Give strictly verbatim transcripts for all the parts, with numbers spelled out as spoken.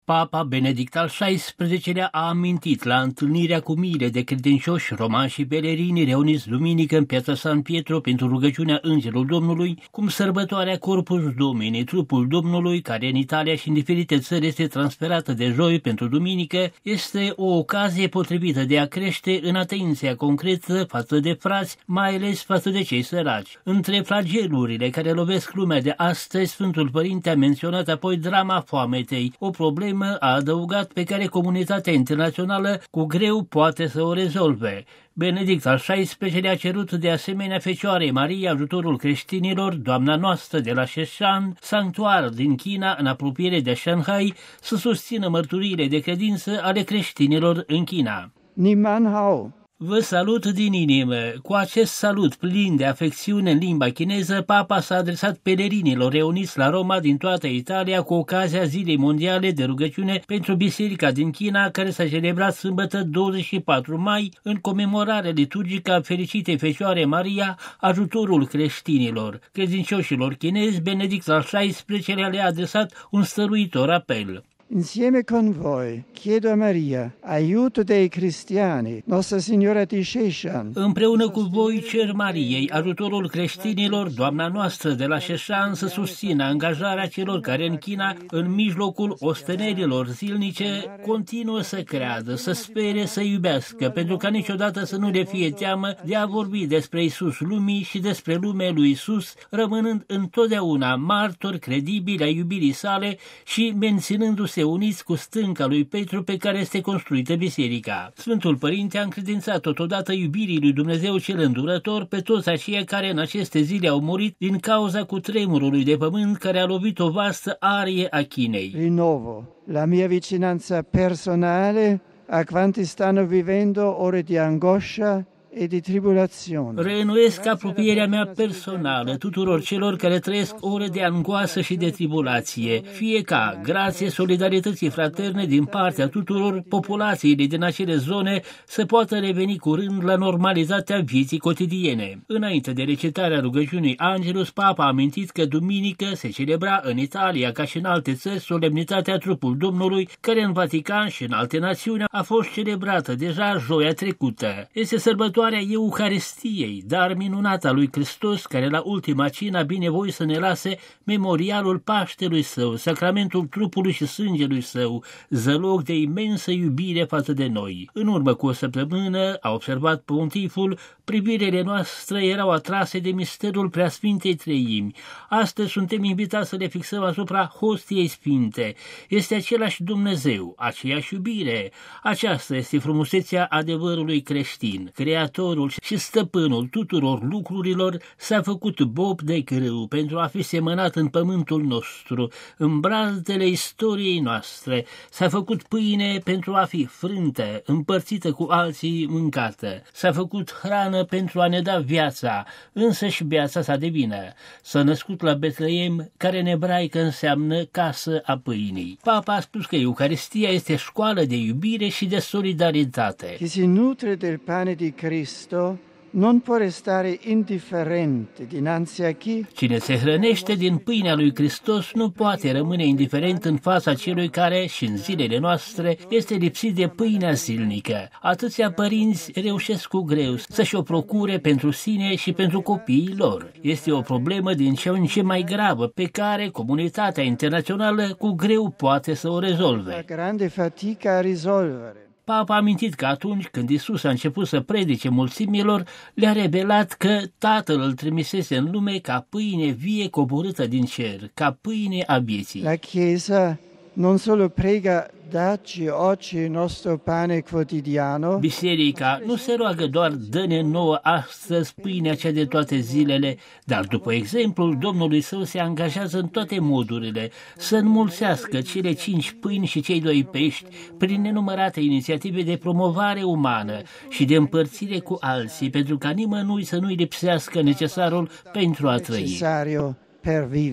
Papa Benedict al șaisprezecelea a amintit la întâlnirea cu miile de credincioși romani și pelerini reuniți duminică în piața San Pietro pentru rugăciunea Îngerul Domnului, cum sărbătoarea Corpus Domini, trupul Domnului, care în Italia și în diferite țări este transferată de joi pentru duminică, este o ocazie potrivită de a crește în atenția concretă față de frați, mai ales față de cei săraci. Între flagelurile care lovesc lumea de astăzi, Sfântul Părinte a menționat apoi drama foametei, o problemă, a adăugat, pe care comunitatea internațională cu greu poate să o rezolve. Benedict al șaisprezecelea a cerut de asemenea Fecioarei Maria, ajutorul creștinilor, Doamna Noastră de la Sheshan, sanctuar din China în apropiere de Shanghai, să susțină mărturiile de credință ale creștinilor în China. Ni man hao. Vă salut din inimă. Cu acest salut plin de afecțiune în limba chineză, Papa s-a adresat pelerinilor reuniți la Roma din toată Italia cu ocazia Zilei Mondiale de Rugăciune pentru Biserica din China, care s-a celebrat sâmbătă douăzeci și patru mai în comemorare liturgică a Fericitei Fecioare Maria, ajutorul creștinilor. Credincioșilor chinezi, Benedict al șaisprezecelea le-a adresat un stăruitor apel. Insieme con voi chiedo a Maria aiuto dei cristiani, Nostra Signora di Sheshan. Împreună cu voi cer Mariei, ajutorul creștinilor, Doamna Noastră de la Sheshan, să susțină angajarea celor care în China, în mijlocul ostenerilor zilnice, continuă să creadă, să spere, să iubească, pentru ca niciodată să nu le fie teamă de a vorbi despre Iisus lumii și despre lumea lui Iisus, rămânând întotdeauna martori credibili ai iubirii sale și menținându-se uniți cu stânca lui Petru pe care este construită biserica. Sfântul Părinte a încredințat totodată iubirii lui Dumnezeu cel îndurător pe toți aceia care în aceste zile au murit din cauza cutremurului de pământ care a lovit o vastă arie a Chinei. Rinnovo la mia vicinanza personale a quanti stanno vivendo ore di angoscia e di tribulazione. Reînnoiesc apropierea mea personală tuturor celor care trăiesc ore de angoasă și de tribulație, fie ca, grație solidarității fraterne din partea tuturor populației din acele zone, să poată reveni curând la normalitatea vieții cotidiene. Înainte de recitarea rugăciunii Angelus, Papa a amintit că duminică se celebra în Italia, ca și în alte țări, solemnitatea trupul Domnului, care în Vatican și în alte națiuni a fost celebrată deja joia trecută. Este sărbătoarea Euharistiei, dar minunata lui Hristos, care la ultima cină a binevoi să ne lase memorialul Paștelui Său, sacramentul trupului și sângelui Său, zăloc de imensă iubire față de noi. În urmă cu o săptămână, a observat pontiful, privirile noastre erau atrase de misterul Preasfintei Treimi. Astăzi suntem invitați să le fixăm asupra hostiei sfinte. Este același Dumnezeu, aceeași iubire. Aceasta este frumusețea adevărului creștin. Creatorul și stăpânul tuturor lucrurilor s-a făcut bob de grâu pentru a fi semănat în pământul nostru, în brazdele istoriei noastre. S-a făcut pâine pentru a fi frântă, împărțită cu alții mâncată. S-a făcut hrană pentru a ne da viața, însă și viața sa de vină. S-a născut la Betleem, care în ebraică înseamnă casă a pâinii. Papa a spus că Eucaristia este școală de iubire și de solidaritate. Chi si nutre del pane di Cristo non può restare indifferente dinanzi a chi. Cine se hrănește din pâinea lui Hristos nu poate rămâne indiferent în fața celui care, și în zilele noastre, este lipsit de pâinea zilnică. Atâția părinți reușesc cu greu să-și o procure pentru sine și pentru copiii lor. Este o problemă din ce în ce mai gravă, pe care comunitatea internațională cu greu poate să o rezolve. La grande fatica a risolvere. Papa a amintit că atunci când Iisus a început să predice mulțimilor, le-a revelat că Tatăl îl trimisese în lume ca pâine vie coborâtă din cer, ca pâine a vieții. La Chiesa non solo prega dacci oggi il nostro pane quotidiano. Biserica nu se roagă doar dă-ne nouă astăzi pâinea cea de toate zilele, dar după exemplul Domnului Său se angajează în toate modurile să înmulțească cele cinci pâini și cei doi pești prin nenumărate inițiative de promovare umană și de împărțire cu alții, pentru ca nimănui să nu-i lipsească necesarul pentru a trăi. Necessario per vivere.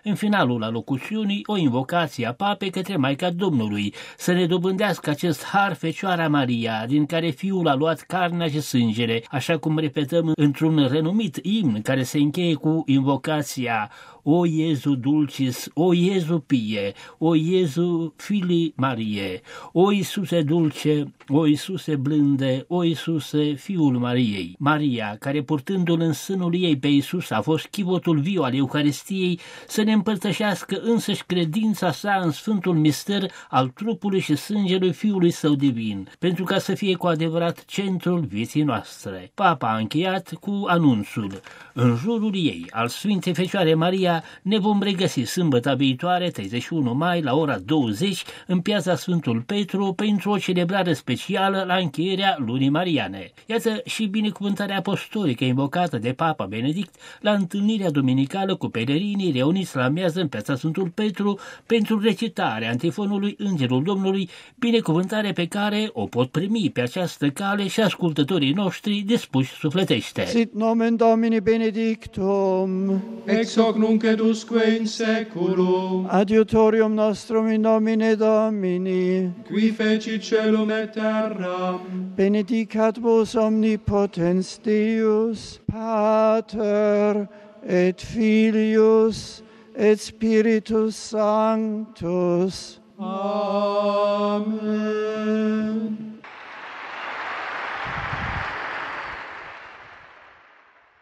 În finalul alocuțiunii, o invocație a papei către Maica Domnului, să ne dobândească acest har Fecioara Maria, din care Fiul a luat carnea și sângele, așa cum repetăm într-un renumit imn care se încheie cu invocația O Iesu Dulcis, O Iesu Pie, O Iesu Filii Marie, O Iisuse Dulce, O Iisuse Blânde, O Iisuse Fiul Mariei. Maria, care purtându-L în sânul ei pe Iisus a fost chivotul viu al Euharistiei, să ne împărtășească însăși credința sa în Sfântul Mister al trupului și sângelui Fiului Său divin, pentru ca să fie cu adevărat centrul vieții noastre. Papa a încheiat cu anunțul: în jurul ei, al Sfintei Fecioare Maria, ne vom regăsi sâmbătă viitoare, treizeci și unu mai, la ora douăzeci, în piața Sfântul Petru, pentru o celebrare specială la încheierea lunii mariane. Iată și binecuvântarea apostolică invocată de Papa Benedict la întâlnirea duminicală cu pelerinii reuniți la amiază în piața Sfântul Petru pentru recitarea antifonului Îngerul Domnului, binecuvântare pe care o pot primi pe această cale și ascultătorii noștri dispuși sufletește. Sit nomen Domini benedictum, ex hoc nunc et usque in seculum, adiutorium nostrum in nomine Domini, qui feci celum et terram, benedicat vos omnipotens Deus, Pater et Filius et Spiritus Sanctus. Amen.